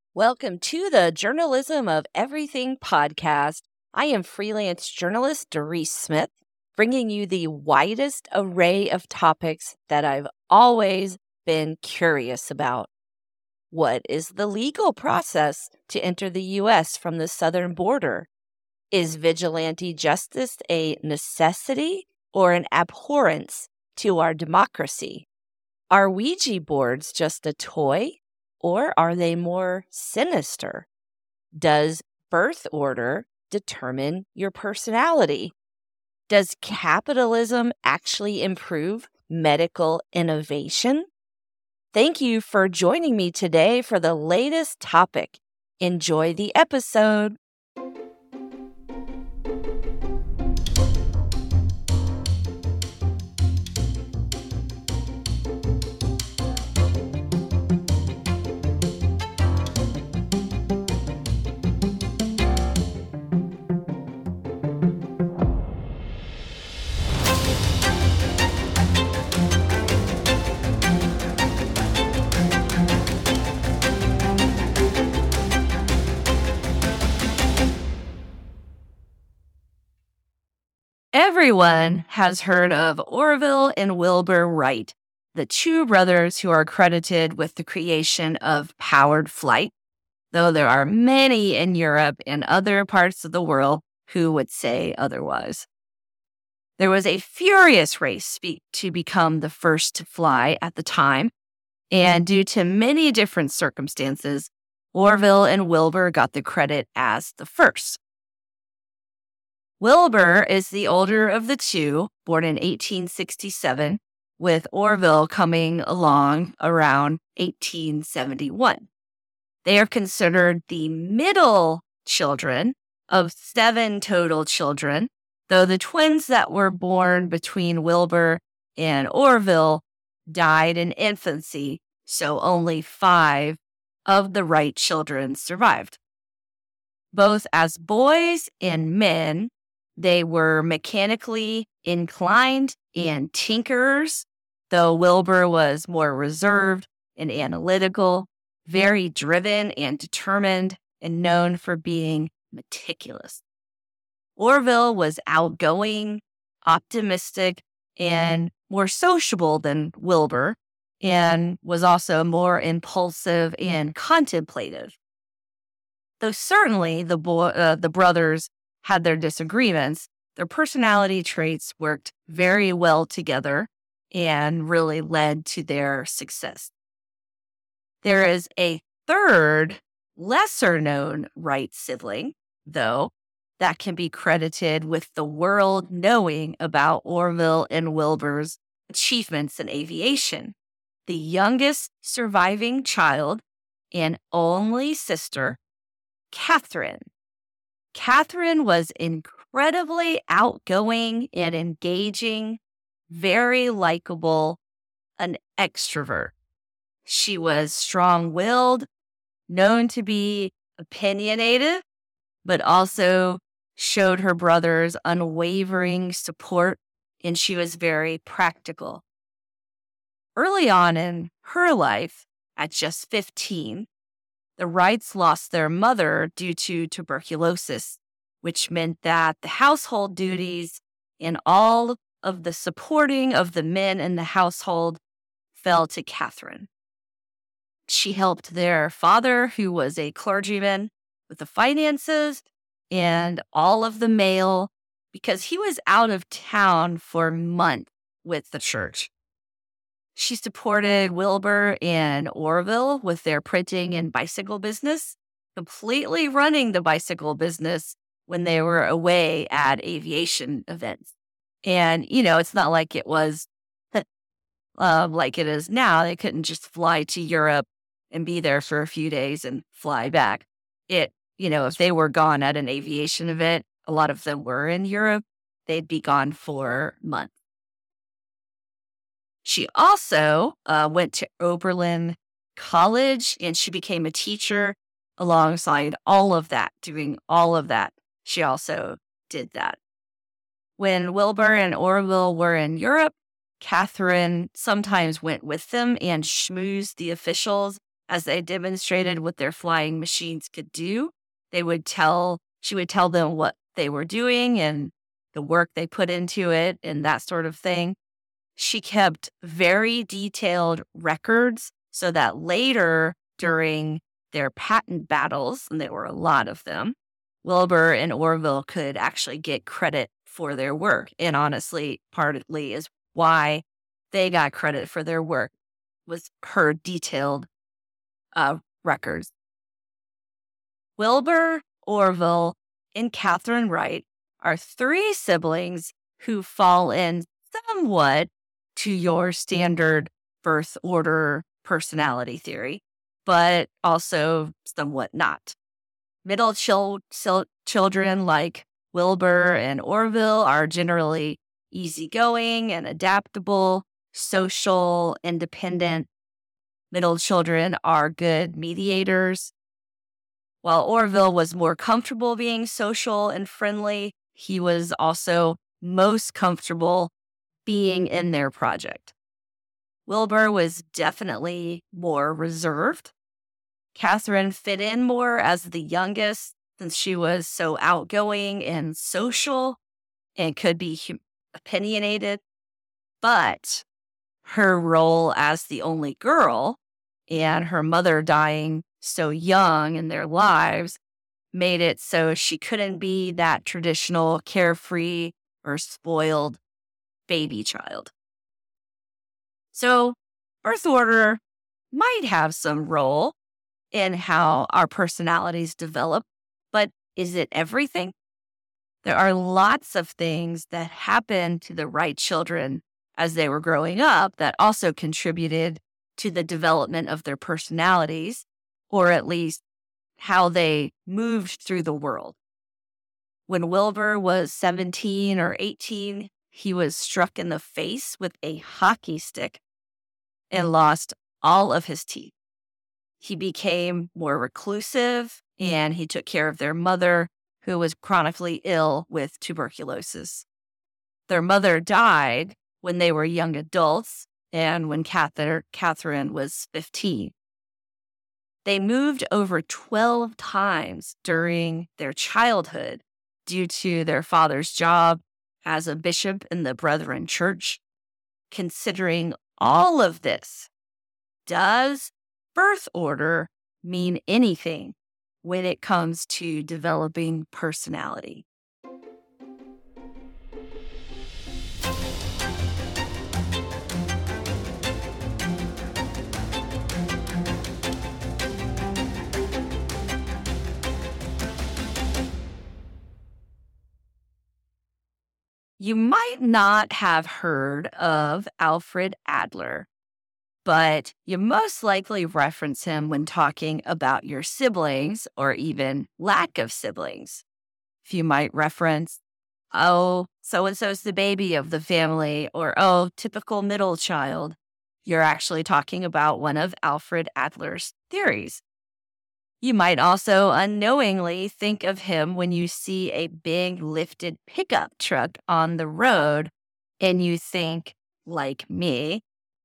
Welcome to the Journalism of Everything podcast. I am freelance journalist Doris Smith, bringing you the widest array of topics that I've always been curious about. What is the legal process to enter the U.S. from the southern border? Is vigilante justice a necessity or an abhorrence to our democracy? Are Ouija boards just a toy? Or are they more sinister? Does birth order determine your personality? Does capitalism actually improve medical innovation? Thank you for joining me today for the latest topic. Enjoy the episode. Everyone has heard of Orville and Wilbur Wright, the two brothers who are credited with the creation of powered flight, though there are many in Europe and other parts of the world who would say otherwise. There was a furious race to become the first to fly at the time, and due to many different circumstances, Orville and Wilbur got the credit as the first. Wilbur is the older of the two, born in 1867, with Orville coming along around 1871. They are considered the middle children of 7 total children, though the twins that were born between Wilbur and Orville died in infancy, so only 5 of the Wright children survived. Both as boys and men, they were mechanically inclined and tinkerers, though Wilbur was more reserved and analytical, very driven and determined, and known for being meticulous. Orville was outgoing, optimistic, and more sociable than Wilbur, and was also more impulsive and contemplative. Though certainly the brothers had their disagreements, their personality traits worked very well together and really led to their success. There is a third, lesser-known Wright sibling, though, that can be credited with the world knowing about Orville and Wilbur's achievements in aviation. The youngest surviving child and only sister, Catherine. Catherine was incredibly outgoing and engaging, very likable, an extrovert. She was strong-willed, known to be opinionated, but also showed her brothers unwavering support, and she was very practical. Early on in her life, at just 15, the Wrights lost their mother due to tuberculosis, which meant that the household duties and all of the supporting of the men in the household fell to Catherine. She helped their father, who was a clergyman, with the finances and all of the mail because he was out of town for months with the church. She supported Wilbur and Orville with their printing and bicycle business, completely running the bicycle business when they were away at aviation events. And, it's not like it was like it is now. They couldn't just fly to Europe and be there for a few days and fly back. If they were gone at an aviation event, a lot of them were in Europe, they'd be gone for months. She also went to Oberlin College, and she became a teacher alongside all of that, doing all of that. She also did that. When Wilbur and Orville were in Europe, Catherine sometimes went with them and schmoozed the officials as they demonstrated what their flying machines could do. She would tell them what they were doing and the work they put into it and that sort of thing. She kept very detailed records so that later during their patent battles, and there were a lot of them, Wilbur and Orville could actually get credit for their work. And honestly, partly is why they got credit for their work was her detailed records. Wilbur, Orville, and Catherine Wright are three siblings who fall in somewhat to your standard birth order personality theory, but also somewhat not. Middle children like Wilbur and Orville are generally easygoing and adaptable, social, independent. Middle children are good mediators. While Orville was more comfortable being social and friendly, he was also most comfortable being in their project. Wilbur was definitely more reserved. Catherine fit in more as the youngest since she was so outgoing and social and could be opinionated. But her role as the only girl and her mother dying so young in their lives made it so she couldn't be that traditional carefree or spoiled baby child. So birth order might have some role in how our personalities develop, but is it everything? There are lots of things that happened to the Wright children as they were growing up that also contributed to the development of their personalities, or at least how they moved through the world. When Wilbur was 17 or 18, he was struck in the face with a hockey stick and lost all of his teeth. He became more reclusive and he took care of their mother, who was chronically ill with tuberculosis. Their mother died when they were young adults and when Catherine was 15. They moved over 12 times during their childhood due to their father's job as a bishop in the Brethren Church. Considering all of this, does birth order mean anything when it comes to developing personality? You might not have heard of Alfred Adler, but you most likely reference him when talking about your siblings or even lack of siblings. If you might reference, oh, so-and-so's the baby of the family, or oh, typical middle child, you're actually talking about one of Alfred Adler's theories. You might also unknowingly think of him when you see a big lifted pickup truck on the road and you think, like me,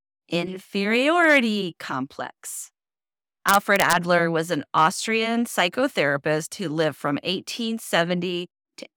inferiority complex. Alfred Adler was an Austrian psychotherapist who lived from 1870 to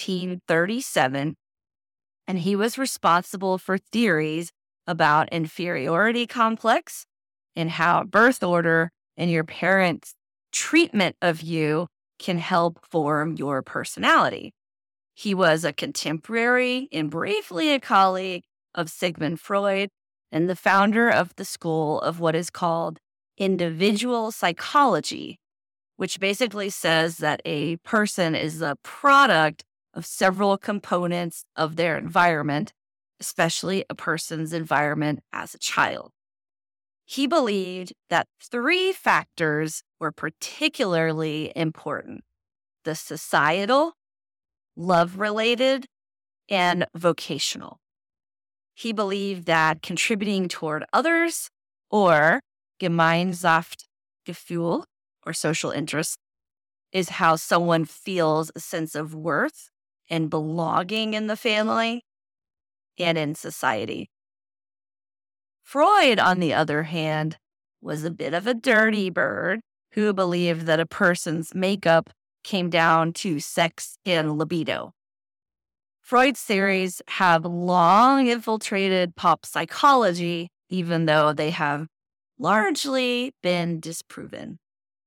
1837, and he was responsible for theories about inferiority complex and how birth order and your parents' treatment of you can help form your personality. He was a contemporary and briefly a colleague of Sigmund Freud and the founder of the school of what is called individual psychology, which basically says that a person is a product of several components of their environment, especially a person's environment as a child. He believed that three factors were particularly important: the societal, love-related, and vocational. He believed that contributing toward others, or Gemeinschaftsgefühl, or social interest, is how someone feels a sense of worth and belonging in the family and in society. Freud, on the other hand, was a bit of a dirty bird who believed that a person's makeup came down to sex and libido. Freud's theories have long infiltrated pop psychology, even though they have largely been disproven.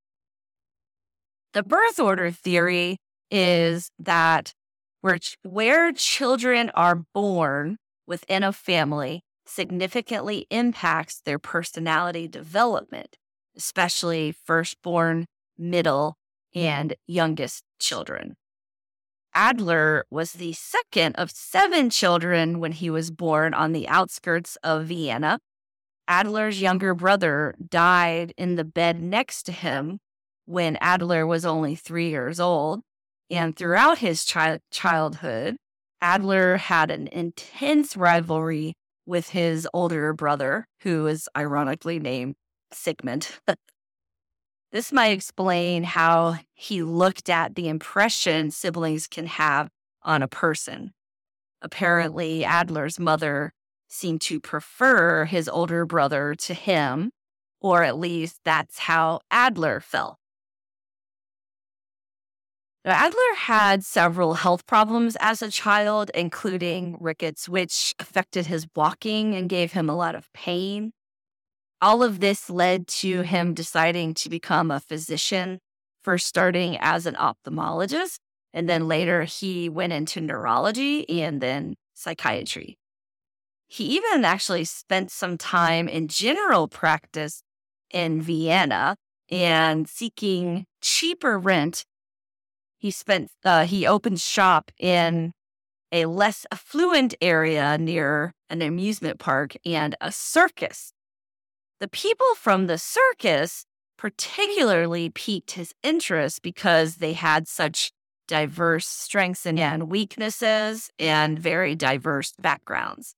The birth order theory is that where children are born within a family significantly impacts their personality development, especially firstborn, middle, and youngest children. Adler was the second of 7 children when he was born on the outskirts of Vienna. Adler's younger brother died in the bed next to him when Adler was only 3 years old. And throughout his childhood, Adler had an intense rivalry with his older brother, who is ironically named Sigmund. This might explain how he looked at the impression siblings can have on a person. Apparently, Adler's mother seemed to prefer his older brother to him, or at least that's how Adler felt. Now, Adler had several health problems as a child, including rickets, which affected his walking and gave him a lot of pain. All of this led to him deciding to become a physician, first starting as an ophthalmologist, and then later he went into neurology and then psychiatry. He even actually spent some time in general practice in Vienna and seeking cheaper rent. He opened shop in a less affluent area near an amusement park and a circus. The people from the circus particularly piqued his interest because they had such diverse strengths and weaknesses and very diverse backgrounds.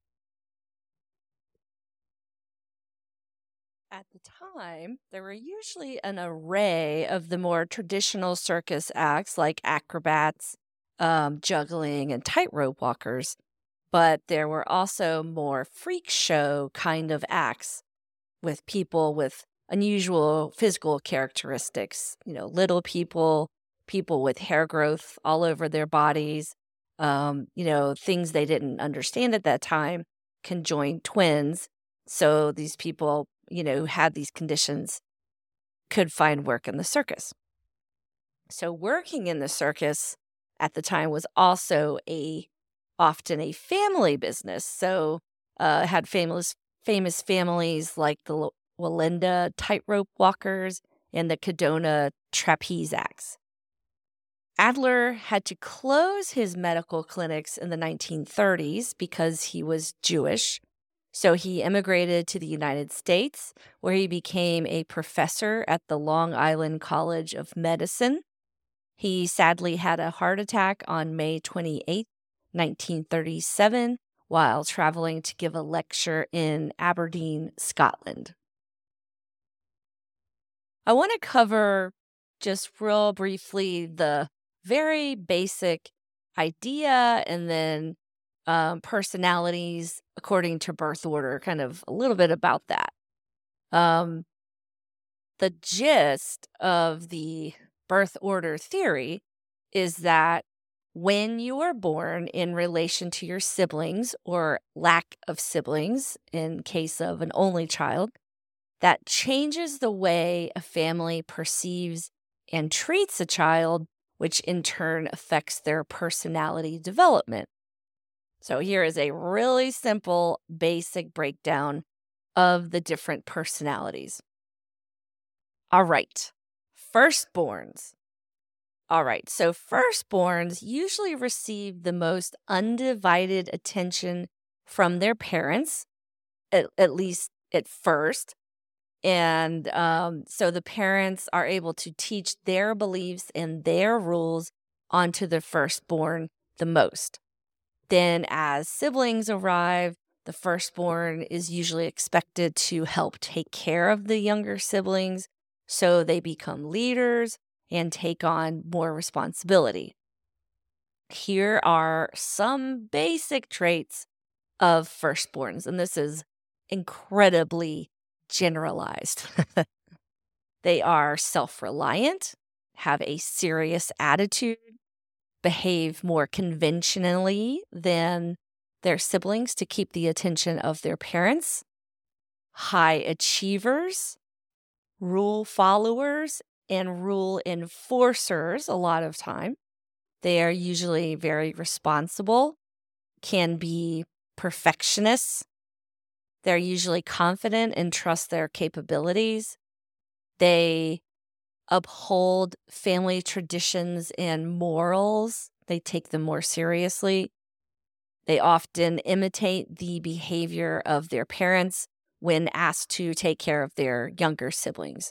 At the time, there were usually an array of the more traditional circus acts like acrobats, juggling, and tightrope walkers, but there were also more freak show kind of acts with people with unusual physical characteristics, little people, people with hair growth all over their bodies, things they didn't understand at that time, conjoined twins. So these people, who had these conditions could find work in the circus. So working in the circus at the time was also often a family business. So had famous families like the Wallenda tightrope walkers and the Cadona trapeze acts. Adler had to close his medical clinics in the 1930s because he was Jewish. So he immigrated to the United States, where he became a professor at the Long Island College of Medicine. He sadly had a heart attack on May 28, 1937, while traveling to give a lecture in Aberdeen, Scotland. I want to cover just real briefly the very basic idea and then personalities according to birth order, kind of a little bit about that. The gist of the birth order theory is that when you are born in relation to your siblings or lack of siblings, in case of an only child, that changes the way a family perceives and treats a child, which in turn affects their personality development. So here is a really simple, basic breakdown of the different personalities. All right, firstborns. All right, so firstborns usually receive the most undivided attention from their parents, at least at first. And so the parents are able to teach their beliefs and their rules onto the firstborn the most. Then as siblings arrive, the firstborn is usually expected to help take care of the younger siblings, so they become leaders and take on more responsibility. Here are some basic traits of firstborns, and this is incredibly generalized. They are self-reliant, have a serious attitude, behave more conventionally than their siblings to keep the attention of their parents, high achievers, rule followers, and rule enforcers a lot of time. They are usually very responsible, can be perfectionists. They're usually confident and trust their capabilities. They uphold family traditions and morals. They take them more seriously. They often imitate the behavior of their parents when asked to take care of their younger siblings.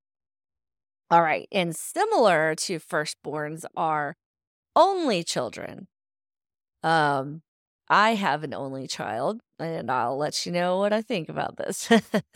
All right, and similar to firstborns are only children. Um, I have an only child, and I'll let you know what I think about this.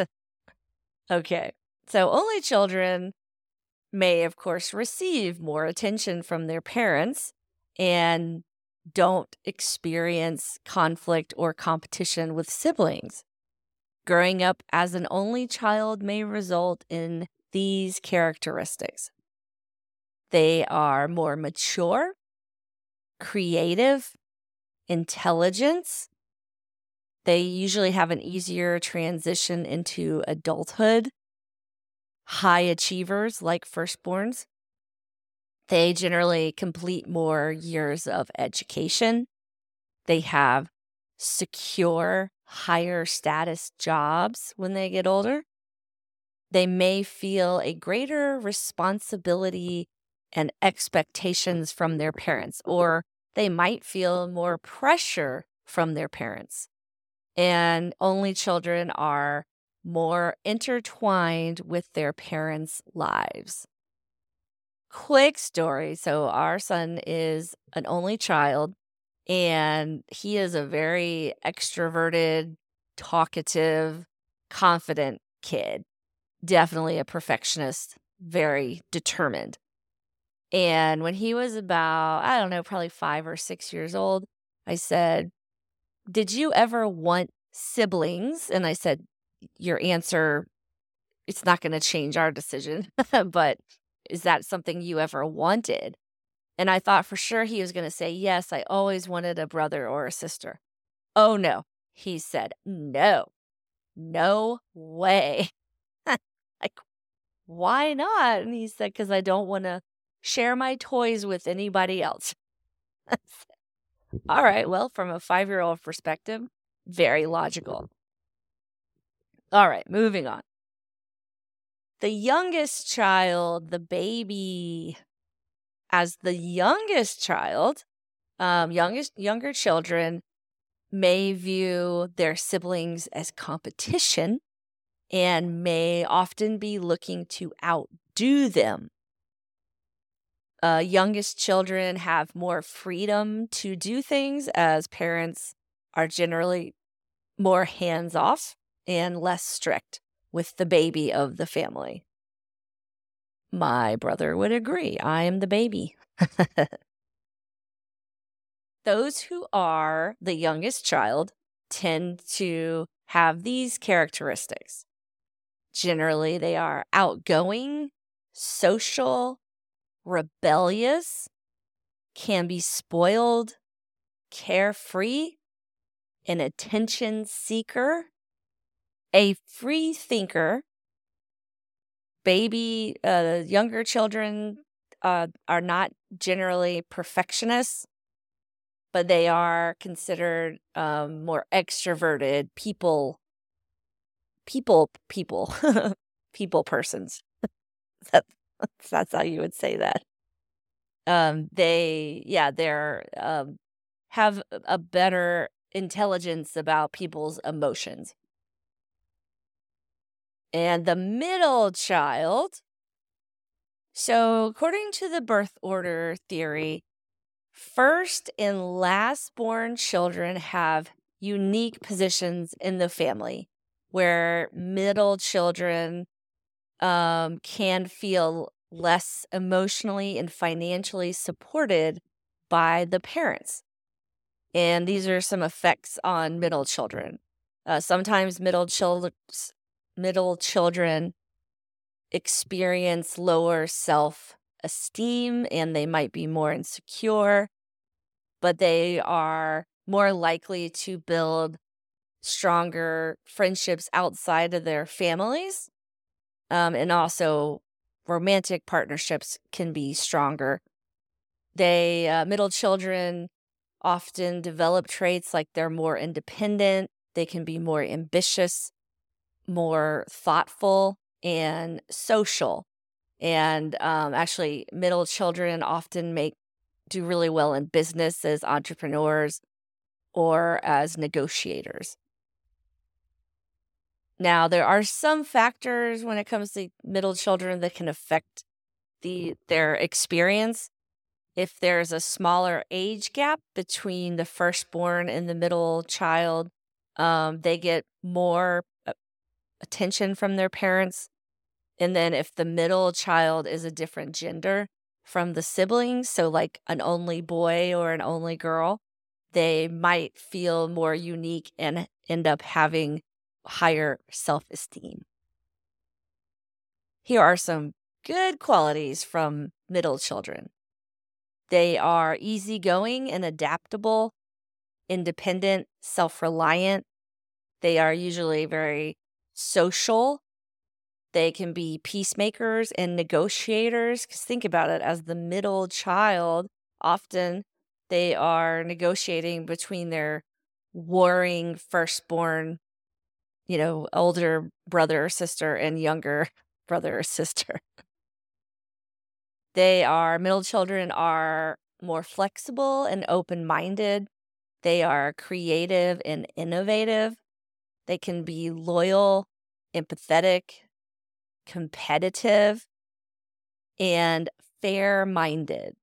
Okay, so only children may, of course, receive more attention from their parents and don't experience conflict or competition with siblings. Growing up as an only child may result in these characteristics. They are more mature, creative, intelligent. They usually have an easier transition into adulthood. High achievers like firstborns. They generally complete more years of education. They have secure, higher status jobs when they get older. They may feel a greater responsibility and expectations from their parents, or they might feel more pressure from their parents. And only children are more intertwined with their parents' lives. Quick story. So, our son is an only child, and he is a very extroverted, talkative, confident kid. Definitely a perfectionist, very determined. And when he was about, I don't know, probably 5 or 6 years old, I said, "Did you ever want siblings?" And I said, "Your answer, it's not going to change our decision, but is that something you ever wanted?" And I thought for sure he was going to say, "Yes, I always wanted a brother or a sister." "Oh, no." He said, "No, no way." Like, why not? And he said, "Because I don't want to share my toys with anybody else." All right, well, from a 5-year-old perspective, very logical. All right, moving on. The youngest child, the baby, as the youngest child, younger children may view their siblings as competition and may often be looking to outdo them. Youngest children have more freedom to do things as parents are generally more hands off and less strict with the baby of the family. My brother would agree. I am the baby. Those who are the youngest child tend to have these characteristics. Generally, they are outgoing, social, rebellious, can be spoiled, carefree, an attention seeker, a free thinker. Younger children are not generally perfectionists, but they are considered more extroverted people, people persons. That, that's how you would say that. They're have a better intelligence about people's emotions. And the middle child. So, according to the birth order theory, first and last born children have unique positions in the family, where middle children can feel less emotionally and financially supported by the parents. And these are some effects on middle children. Sometimes middle middle children experience lower self-esteem and they might be more insecure, but they are more likely to build stronger friendships outside of their families. And also, romantic partnerships can be stronger. Middle children often develop traits like they're more independent, they can be more ambitious, more thoughtful, and social. And actually, middle children often do really well in business as entrepreneurs or as negotiators. Now, there are some factors when it comes to middle children that can affect their experience. If there's a smaller age gap between the firstborn and the middle child, they get more attention from their parents. And then if the middle child is a different gender from the siblings, so like an only boy or an only girl, they might feel more unique and end up having higher self-esteem. Here are some good qualities from middle children. They are easygoing and adaptable, independent, self-reliant. They are usually very social. They can be peacemakers and negotiators. Because think about it, as the middle child, often they are negotiating between their warring firstborn, older brother or sister and younger brother or sister. Middle children are more flexible and open-minded. They are creative and innovative. They can be loyal, empathetic, competitive, and fair-minded.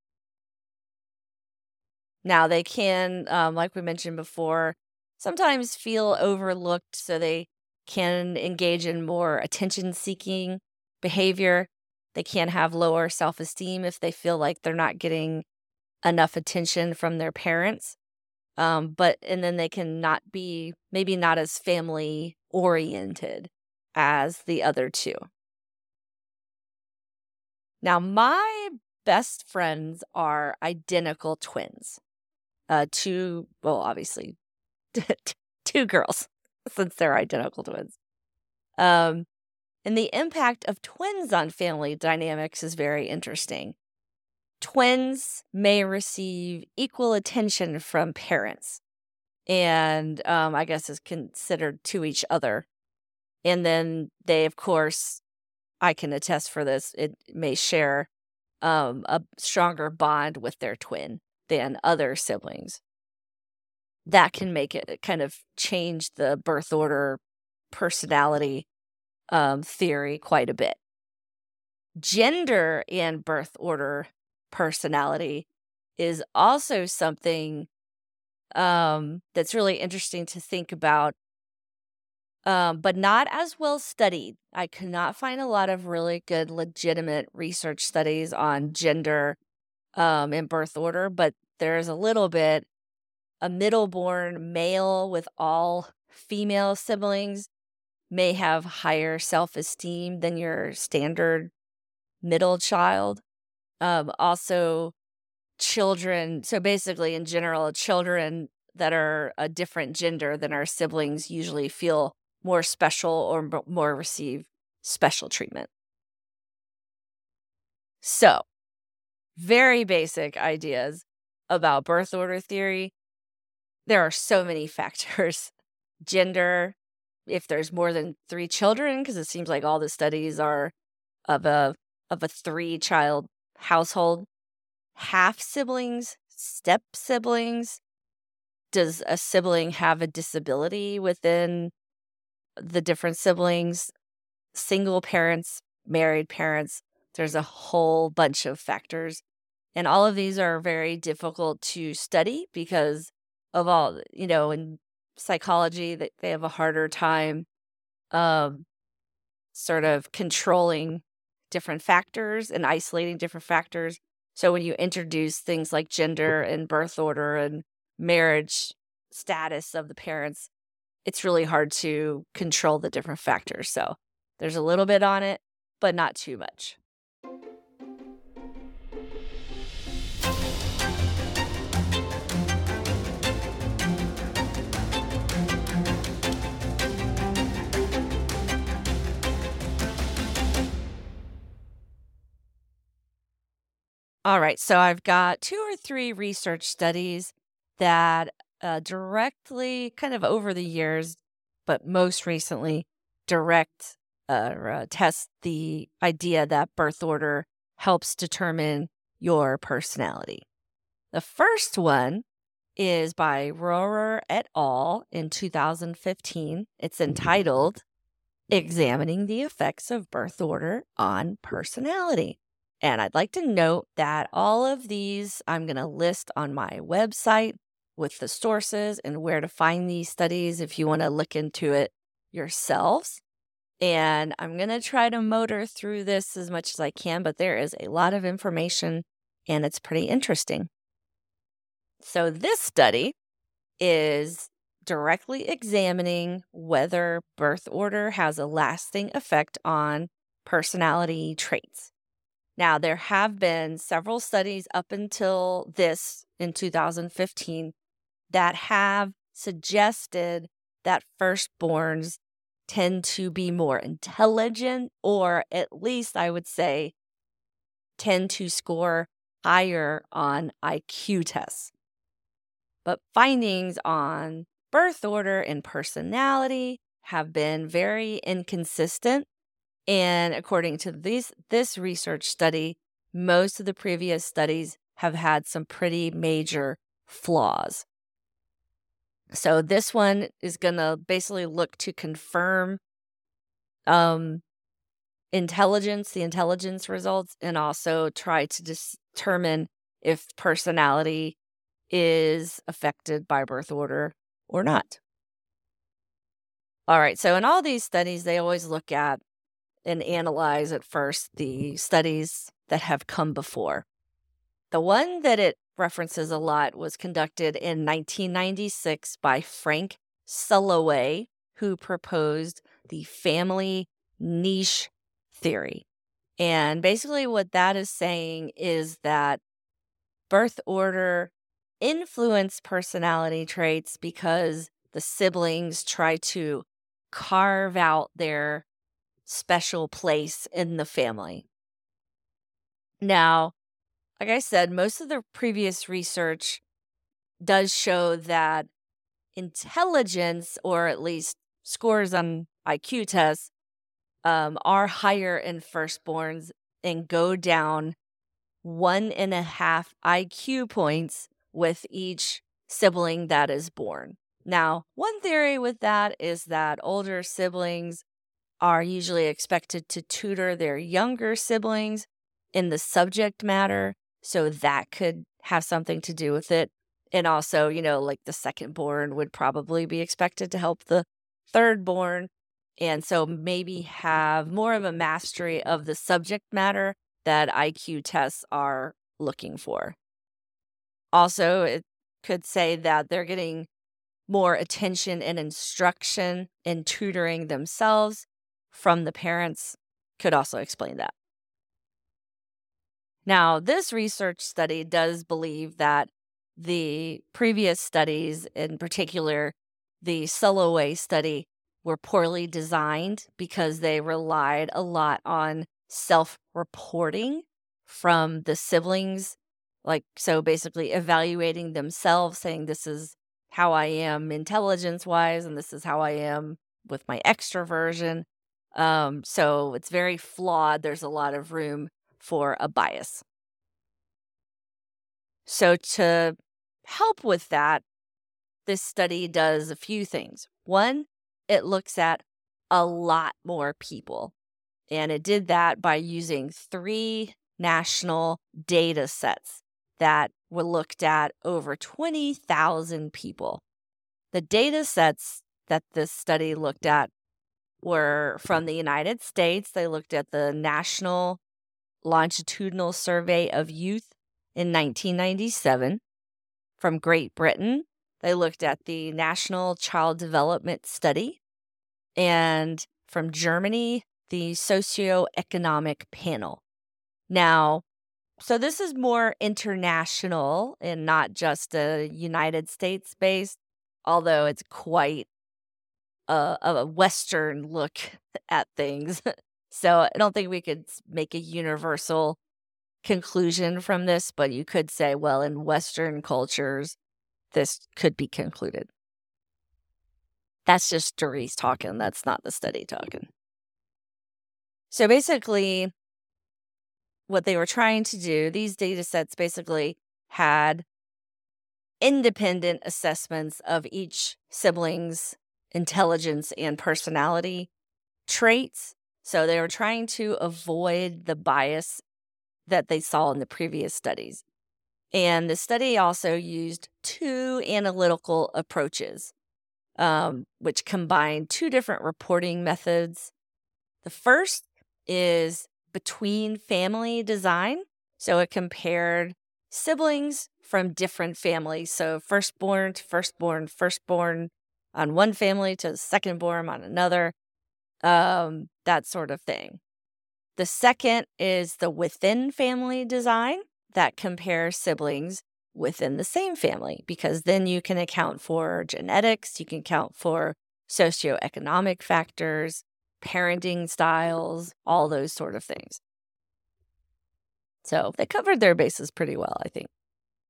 Now, they can, like we mentioned before, sometimes feel overlooked, so they can engage in more attention-seeking behavior. They can have lower self-esteem if they feel like they're not getting enough attention from their parents. And then they can maybe not as family-oriented as the other two. Now, my best friends are identical twins. Obviously, two girls, since they're identical twins. And the impact of twins on family dynamics is very interesting. Twins may receive equal attention from parents, and I guess is considered to each other. And then they, of course, I can attest for this, it may share a stronger bond with their twin than other siblings. That can make it kind of change the birth order personality theory quite a bit. Gender and birth order personality is also something that's really interesting to think about, but not as well studied. I could not find a lot of really good, legitimate research studies on gender and birth order, but there's a little bit. A middle-born male with all female siblings may have higher self-esteem than your standard middle child. Also, children, so basically in general, children that are a different gender than our siblings usually feel more special or more receive special treatment. So, very basic ideas about birth order theory. There are so many factors. Gender, if there's more than 3 children, because it seems like all the studies are of a 3-child household. Half siblings, step siblings. Does a sibling have a disability within the different siblings? Single parents, married parents. There's a whole bunch of factors. And all of these are very difficult to study because of all, in psychology, they have a harder time sort of controlling different factors and isolating different factors. So when you introduce things like gender and birth order and marriage status of the parents, it's really hard to control the different factors. So there's a little bit on it, but not too much. All right, so I've got 2 or 3 research studies that directly, kind of over the years, but most recently, direct or test the idea that birth order helps determine your personality. The first one is by Rohrer et al. In 2015. It's entitled Examining the Effects of Birth Order on Personality. And I'd like to note that all of these I'm going to list on my website with the sources and where to find these studies if you want to look into it yourselves. And I'm going to try to motor through this as much as I can, but there is a lot of information and it's pretty interesting. So this study is directly examining whether birth order has a lasting effect on personality traits. Now, there have been several studies up until this in 2015 that have suggested that firstborns tend to be more intelligent, or at least I would say tend to score higher on IQ tests. But findings on birth order and personality have been very inconsistent. And according to this research study, most of the previous studies have had some pretty major flaws. So this one is going to basically look to confirm the intelligence results, and also try to determine if personality is affected by birth order or not. All right, so in all these studies, they always look at and analyze at first the studies that have come before. The one that it references a lot was conducted in 1996 by Frank Sulloway, who proposed the family niche theory. And basically what that is saying is that birth order influence personality traits because the siblings try to carve out their special place in the family. Now, like I said, most of the previous research does show that intelligence, or at least scores on IQ tests, are higher in firstborns and go down 1.5 IQ points with each sibling that is born. Now, one theory with that is that older siblings are usually expected to tutor their younger siblings in the subject matter, so that could have something to do with it. And also, like the second-born would probably be expected to help the third-born, and so maybe have more of a mastery of the subject matter that IQ tests are looking for. Also, it could say that they're getting more attention and instruction and tutoring themselves from the parents, could also explain that. Now, this research study does believe that the previous studies, in particular the Sulloway study, were poorly designed because they relied a lot on self-reporting from the siblings. So basically evaluating themselves, saying this is how I am intelligence-wise, and this is how I am with my extroversion. So it's very flawed. There's a lot of room for a bias. So to help with that, this study does a few things. One, it looks at a lot more people. And it did that by using 3 national data sets that were looked at over 20,000 people. The data sets that this study looked at were from the United States. They looked at the National Longitudinal Survey of Youth in 1997, from Great Britain, they looked at the National Child Development Study, and from Germany, the Socioeconomic Panel. Now, so this is more international and not just a United States based, although it's quite a Western look at things. So I don't think we could make a universal conclusion from this, but you could say, well, in Western cultures, this could be concluded. That's just Doris talking. That's not the study talking. So basically, what they were trying to do, these data sets basically had independent assessments of each sibling's intelligence and personality traits. So they were trying to avoid the bias that they saw in the previous studies. And the study also used two analytical approaches, which combined two different reporting methods. The first is between family design. So it compared siblings from different families. So firstborn to firstborn on one family to the secondborn on another, that sort of thing. The second is the within family design that compares siblings within the same family, because then you can account for genetics, you can account for socioeconomic factors, parenting styles, all those sort of things. So they covered their bases pretty well, I think.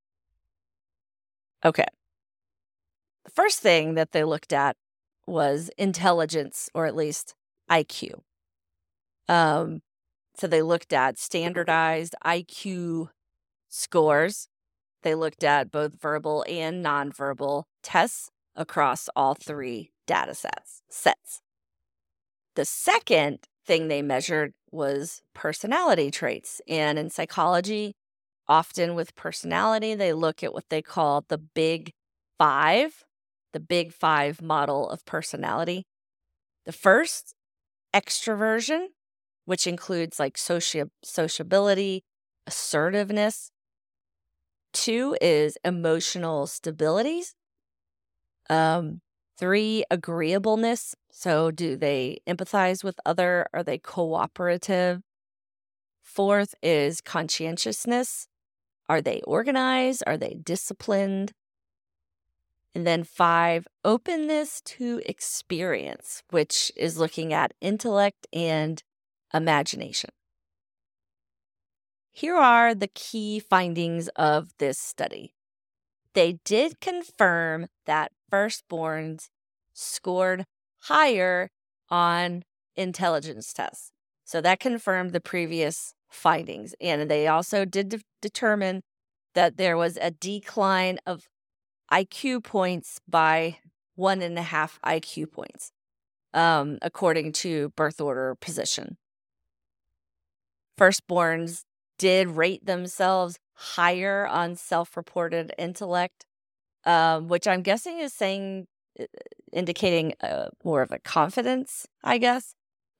Okay. The first thing that they looked at was intelligence, or at least IQ. So they looked at standardized IQ scores. They looked at both verbal and nonverbal tests across all three data sets. The second thing they measured was personality traits. And in psychology, often with personality, they look at what they call the Big Five model of personality. The first, extroversion, which includes like sociability, assertiveness. 2 is emotional stability. 3, agreeableness. So do they empathize with other? Are they cooperative? 4th is conscientiousness. Are they organized? Are they disciplined? And then 5, openness to experience, which is looking at intellect and imagination. Here are the key findings of this study. They did confirm that firstborns scored higher on intelligence tests. So that confirmed the previous findings. And they also did determine that there was a decline of IQ points by 1.5 IQ points, according to birth order position. Firstborns did rate themselves higher on self-reported intellect, which I'm guessing is indicating more of a confidence, I guess.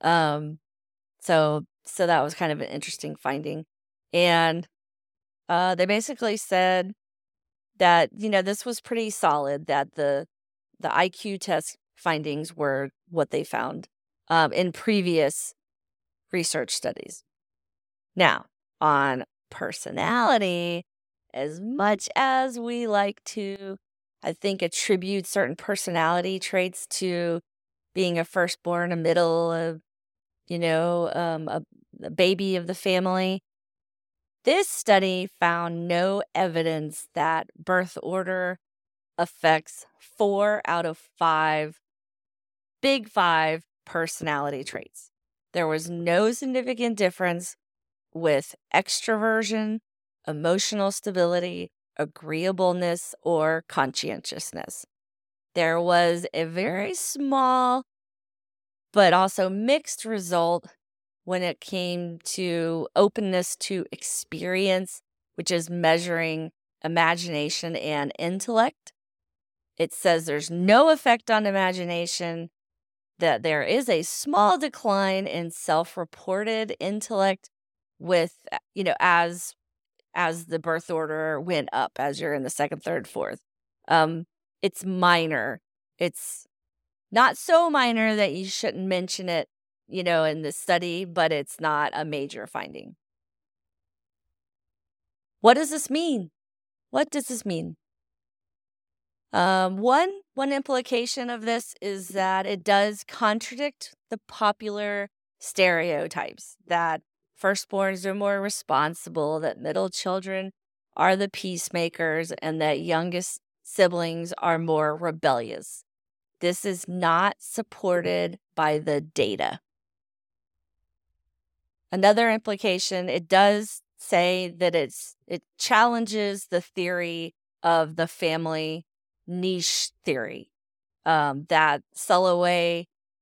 So that was kind of an interesting finding. And they basically said that, this was pretty solid, that the IQ test findings were what they found in previous research studies. Now, on personality, as much as we like to, I think, attribute certain personality traits to being a firstborn, a middle, a baby of the family, this study found no evidence that birth order affects 4 out of 5 Big 5 personality traits. There was no significant difference with extroversion, emotional stability, agreeableness, or conscientiousness. There was a very small but also mixed result when it came to openness to experience, which is measuring imagination and intellect. It says there's no effect on imagination, that there is a small decline in self-reported intellect with, as the birth order went up, as you're in the second, third, fourth. It's minor. It's not so minor that you shouldn't mention it, in the study, but it's not a major finding. What does this mean? What does this mean? One implication of this is that it does contradict the popular stereotypes that firstborns are more responsible, that middle children are the peacemakers, and that youngest siblings are more rebellious. This is not supported by the data. Another implication, it does say that it challenges the theory of the family niche theory, that Sullivan,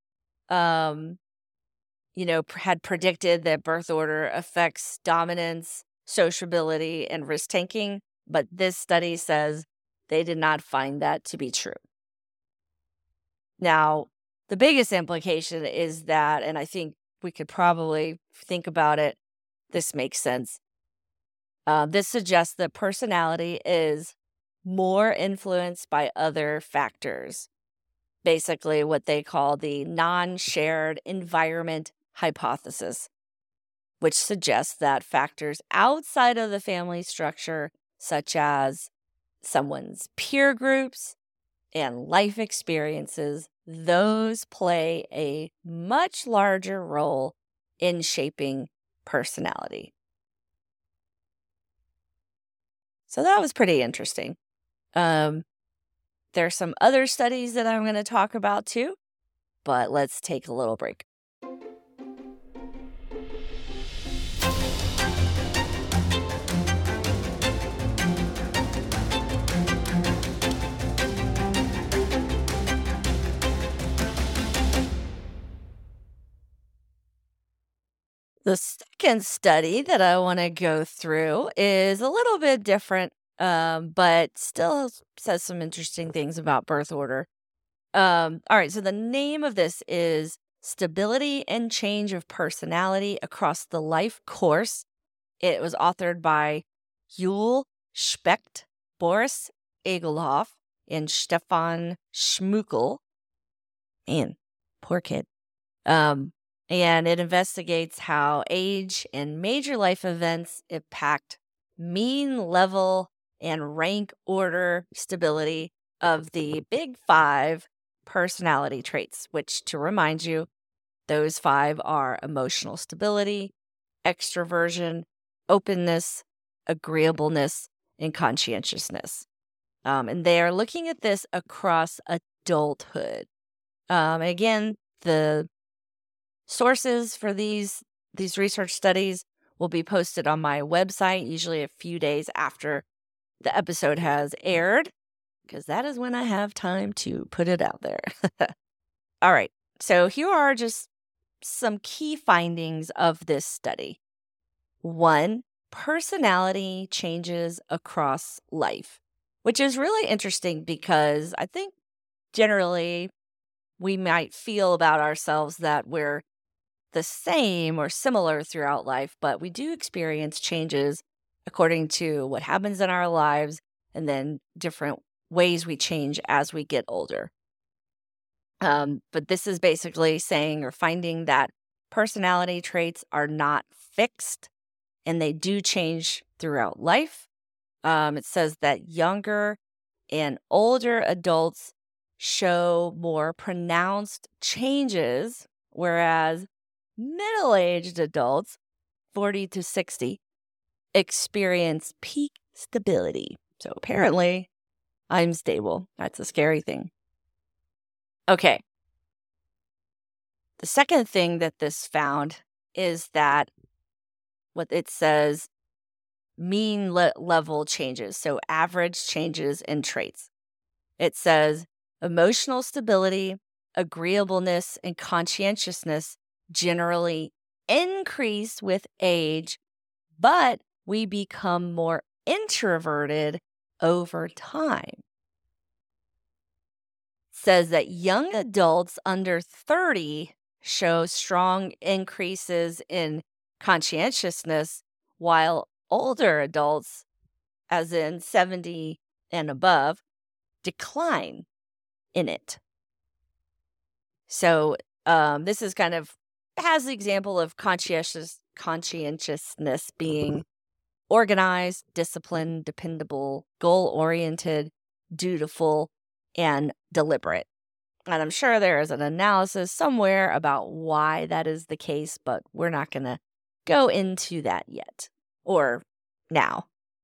had predicted that birth order affects dominance, sociability, and risk taking, but this study says they did not find that to be true. Now, the biggest implication is that, and I think we could probably think about it, this makes sense. This suggests that personality is more influenced by other factors, basically what they call the non-shared environment hypothesis, which suggests that factors outside of the family structure, such as someone's peer groups and life experiences, those play a much larger role in shaping personality. So that was pretty interesting. There's some other studies that I'm going to talk about too, but let's take a little break. The second study that I want to go through is a little bit different, but still says some interesting things about birth order. All right, so the name of this is Stability and Change of Personality Across the Life Course. It was authored by Yule Specht, Boris Egelhoff, and Stefan Schmuckel. Man, poor kid. And it investigates how age and major life events impact mean level and rank order stability of the big 5 personality traits, which, to remind you, those 5 are emotional stability, extroversion, openness, agreeableness, and conscientiousness. And they are looking at this across adulthood. Again, the sources for these research studies will be posted on my website, usually a few days after the episode has aired, because that is when I have time to put it out there. All right, so here are just some key findings of this study. 1, personality changes across life, which is really interesting because I think generally we might feel about ourselves that we're the same or similar throughout life, but we do experience changes according to what happens in our lives and then different ways we change as we get older. But this is basically saying or finding that personality traits are not fixed and they do change throughout life. It says that younger and older adults show more pronounced changes, whereas middle-aged adults, 40 to 60, experience peak stability. So apparently, I'm stable. That's a scary thing. Okay. The second thing that this found is that what it says, mean level changes, so average changes in traits. It says emotional stability, agreeableness, and conscientiousness generally increase with age, but we become more introverted over time. Says that young adults under 30 show strong increases in conscientiousness, while older adults, as in 70 and above, decline in it. So this is kind of has the example of conscientiousness being organized, disciplined, dependable, goal-oriented, dutiful, and deliberate. And I'm sure there is an analysis somewhere about why that is the case, but we're not going to go into that yet or now.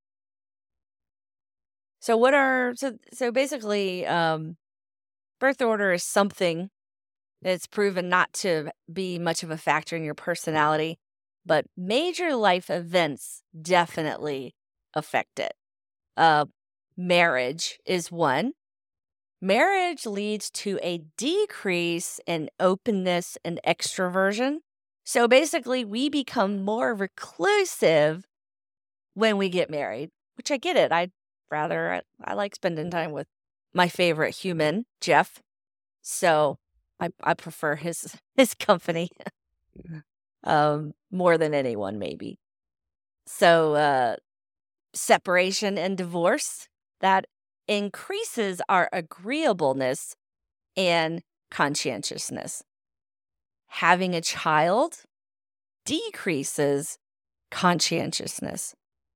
So basically, birth order is something that's proven not to be much of a factor in your personality, but major life events definitely affect it. Marriage is one. Marriage leads to a decrease in openness and extroversion. So basically, we become more reclusive when we get married, which I get it. I like spending time with my favorite human, Jeff. So I prefer his company more than anyone, maybe. So separation and divorce, that increases our agreeableness and conscientiousness. Having a child decreases conscientiousness.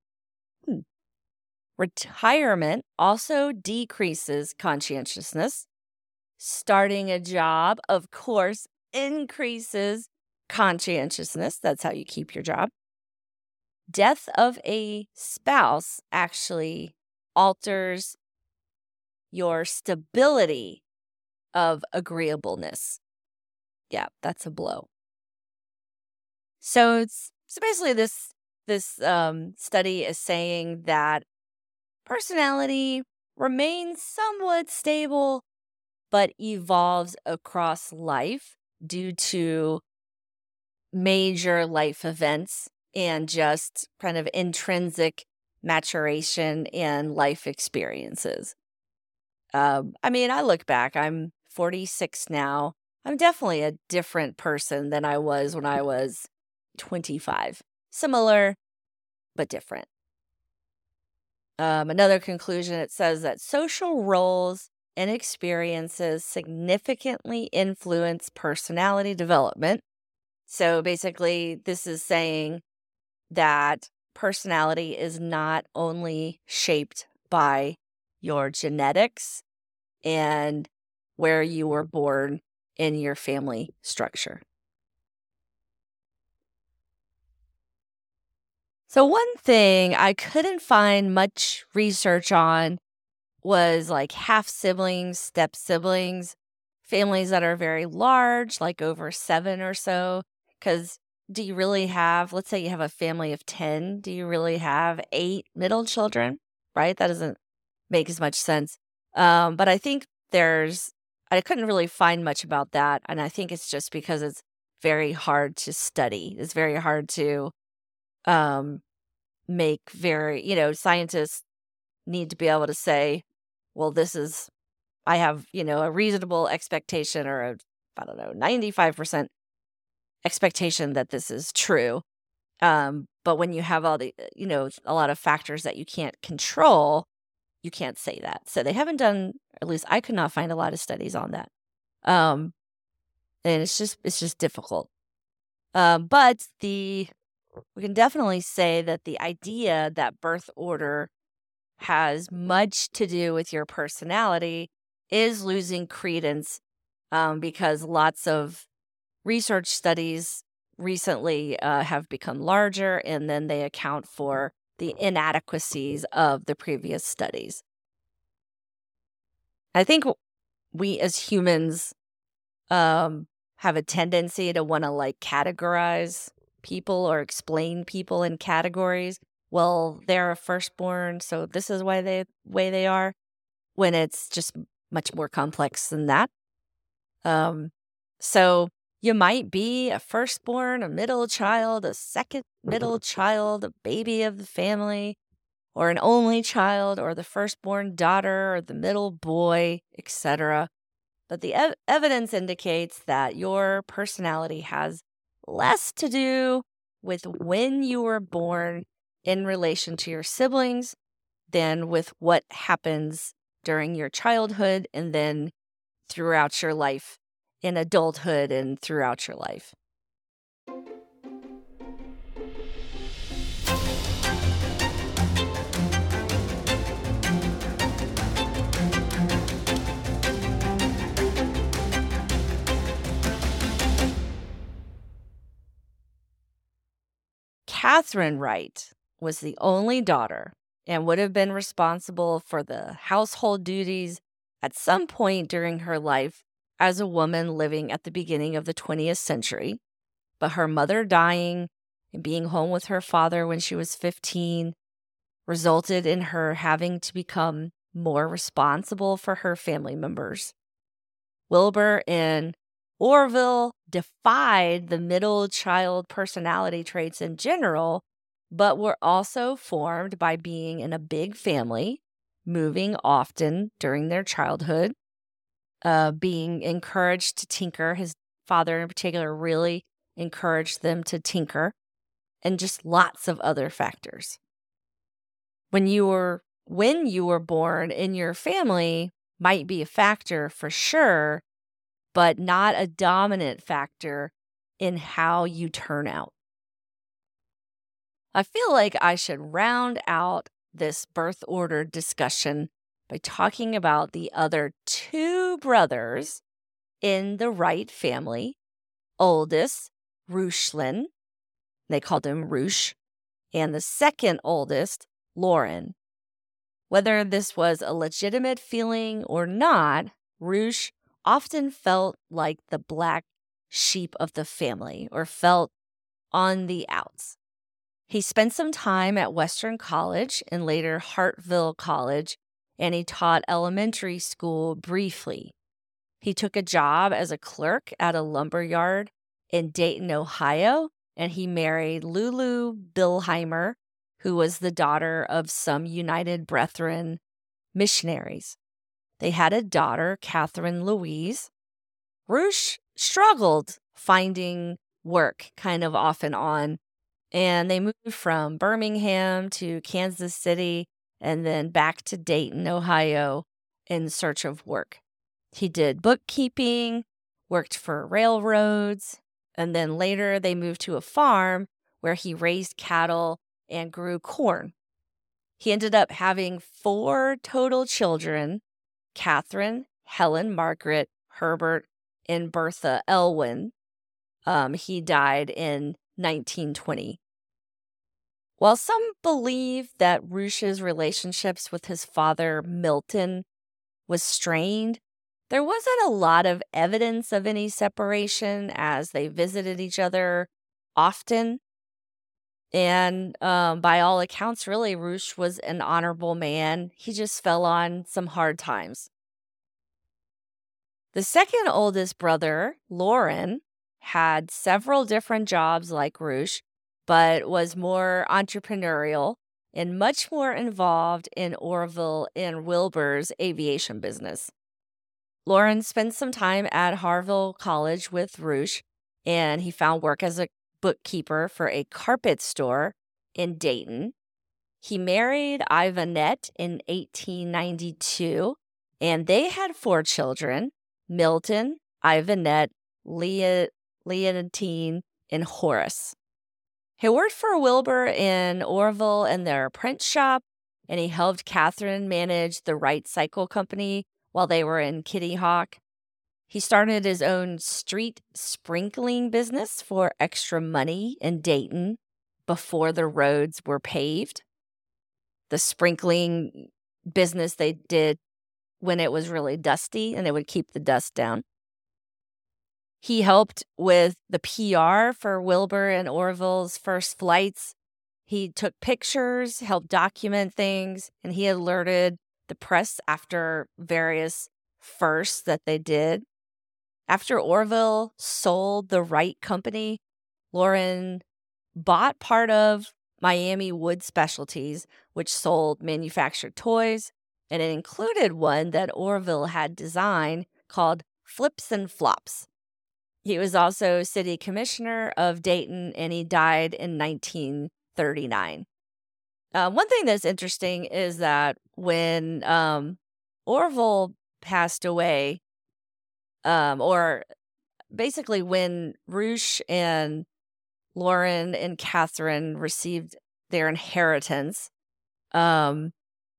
Retirement also decreases conscientiousness. Starting a job, of course, increases conscientiousness. That's how you keep your job. Death of a spouse actually alters your stability of agreeableness. Yeah, that's a blow. So basically this study is saying that personality remains somewhat stable, but evolves across life due to major life events and just kind of intrinsic maturation and life experiences. I look back, I'm 46 now. I'm definitely a different person than I was when I was 25. Similar, but different. Another conclusion, it says that social roles and experiences significantly influence personality development. So basically, this is saying that personality is not only shaped by your genetics and where you were born in your family structure. So one thing I couldn't find much research on was like half siblings, step siblings, families that are very large, like over 7 or so. Because do you really have, let's say you have a family of 10, do you really have 8 middle children, right? That doesn't make as much sense. But I think I couldn't really find much about that. And I think it's just because it's very hard to study. It's very hard to make scientists need to be able to say, well, I have, a reasonable expectation or 95% expectation that this is true. But when you have all the, a lot of factors that you can't control, you can't say that. So they haven't done, at least I could not find a lot of studies on that. And it's just difficult. But we can definitely say that the idea that birth order has much to do with your personality is losing credence because lots of research studies recently have become larger, and then they account for the inadequacies of the previous studies. I think we as humans have a tendency to want to categorize people or explain people in categories. Well, they're a firstborn, so this is why the way they are, when it's just much more complex than that. So you might be a firstborn, a middle child, a second middle child, a baby of the family, or an only child, or the firstborn daughter, or the middle boy, etc. But the evidence indicates that your personality has less to do with when you were born in relation to your siblings than with what happens during your childhood and then throughout your life, in adulthood and throughout your life. Catherine Wright was the only daughter and would have been responsible for the household duties at some point during her life as a woman living at the beginning of the 20th century. But her mother dying and being home with her father when she was 15 resulted in her having to become more responsible for her family members. Wilbur and Orville defied the middle child personality traits in general, but were also formed by being in a big family, moving often during their childhood, being encouraged to tinker. His father in particular really encouraged them to tinker, and just lots of other factors. When you were born in your family might be a factor for sure, but not a dominant factor in how you turn out. I feel like I should round out this birth order discussion by talking about the other two brothers in the Wright family. Oldest, Rushlin, they called him Rush, and the second oldest, Lauren. Whether this was a legitimate feeling or not, Rush often felt like the black sheep of the family or felt on the outs. He spent some time at Western College and later Hartville College, and he taught elementary school briefly. He took a job as a clerk at a lumber yard in Dayton, Ohio, and he married Lulu Billheimer, who was the daughter of some United Brethren missionaries. They had a daughter, Catherine Louise. Rush struggled finding work kind of off and on, and they moved from Birmingham to Kansas City and then back to Dayton, Ohio in search of work. He did bookkeeping, worked for railroads, and then later they moved to a farm where he raised cattle and grew corn. He ended up having 4 total children: Catherine, Helen, Margaret, Herbert, and Bertha Elwyn. He died in 1920. While some believe that Rush's relationships with his father, Milton, was strained, there wasn't a lot of evidence of any separation as they visited each other often. And by all accounts, really, Rush was an honorable man. He just fell on some hard times. The second oldest brother, Lauren, had several different jobs like Rush, but was more entrepreneurial and much more involved in Orville and Wilbur's aviation business. Lauren spent some time at Hartville College with Rush, and he found work as a bookkeeper for a carpet store in Dayton. He married Ivanette in 1892, and they had 4 children: Milton, Ivanette, Leontine, and Horace. He worked for Wilbur in Orville in their print shop, and he helped Catherine manage the Wright Cycle Company while they were in Kitty Hawk. He started his own street sprinkling business for extra money in Dayton before the roads were paved. The sprinkling business they did when it was really dusty, and it would keep the dust down. He helped with the PR for Wilbur and Orville's first flights. He took pictures, helped document things, and he alerted the press after various firsts that they did. After Orville sold the Wright Company, Lauren bought part of Miami Wood Specialties, which sold manufactured toys, and it included one that Orville had designed called Flips and Flops. He was also city commissioner of Dayton, and he died in 1939. One thing that's interesting is that when Orville passed away, or basically when Roosh and Lauren and Catherine received their inheritance, um,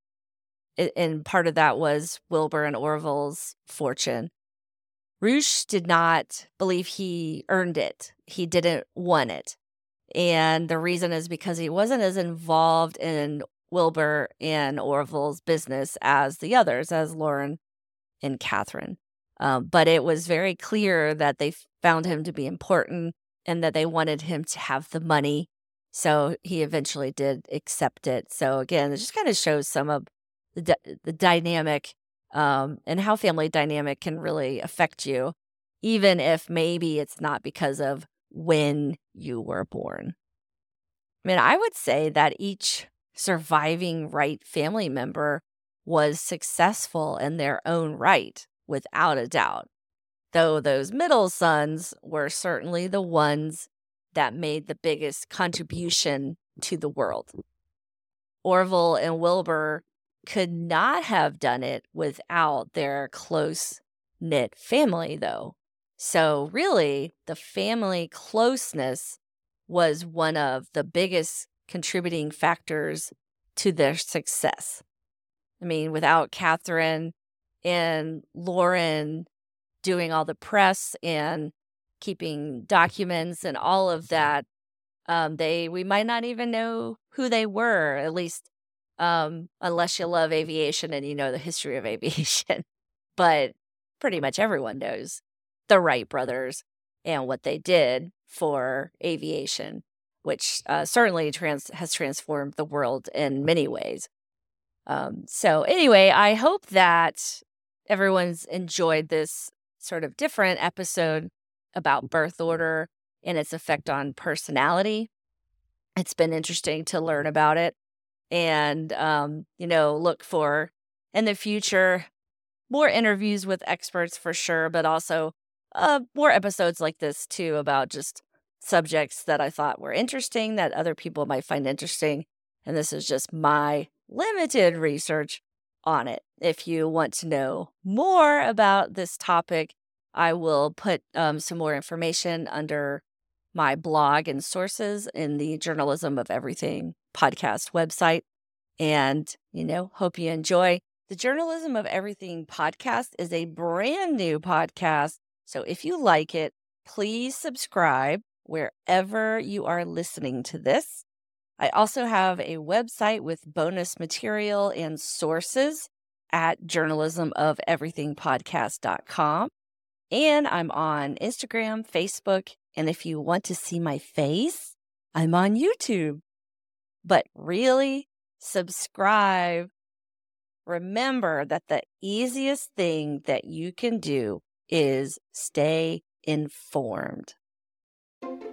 and part of that was Wilbur and Orville's fortune. Roosh did not believe he earned it. He didn't want it. And the reason is because he wasn't as involved in Wilbur and Orville's business as the others, as Lauren and Catherine. But it was very clear that they found him to be important and that they wanted him to have the money. So he eventually did accept it. So again, it just kind of shows some of the dynamic and how family dynamic can really affect you, even if maybe it's not because of when you were born. I mean, I would say that each surviving Wright family member was successful in their own right, without a doubt, though those middle sons were certainly the ones that made the biggest contribution to the world. Orville and Wilbur could not have done it without their close-knit family, though. So really, the family closeness was one of the biggest contributing factors to their success. I mean, without Catherine and Lauren doing all the press and keeping documents and all of that, we might not even know who they were, at least unless you love aviation and you know the history of aviation. But pretty much everyone knows the Wright brothers and what they did for aviation, which certainly has transformed the world in many ways. So anyway, I hope that everyone's enjoyed this sort of different episode about birth order and its effect on personality. It's been interesting to learn about it and, look for in the future more interviews with experts for sure, but also more episodes like this too about just subjects that I thought were interesting that other people might find interesting. And this is just my limited research on it. If you want to know more about this topic, I will put some more information under my blog and sources in the Journalism of Everything podcast website. And, hope you enjoy. The Journalism of Everything podcast is a brand new podcast. So if you like it, please subscribe wherever you are listening to this. I also have a website with bonus material and sources at journalismofeverythingpodcast.com. And I'm on Instagram, Facebook, and if you want to see my face, I'm on YouTube. But really, subscribe. Remember that the easiest thing that you can do is stay informed.